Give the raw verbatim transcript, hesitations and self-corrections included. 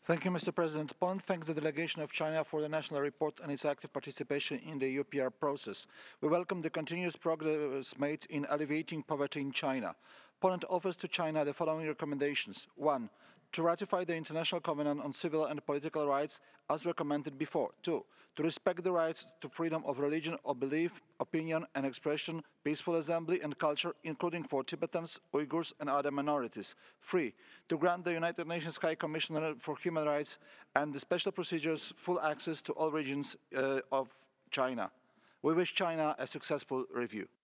Mister President. Poland thanks the delegation of China for the national report and its active participation in the U P R process. We welcome the continuous progress made in alleviating poverty in China. Poland offers to China the following recommendations. One, to ratify the International Covenant on Civil and Political Rights as recommended before. Two, to respect the rights to freedom of religion or belief, opinion and expression, peaceful assembly and culture, including for Tibetans, Uyghurs and other minorities. Three, to grant the United Nations High Commissioner for Human Rights and the special procedures full access to all regions uh, of China. We wish China a successful review.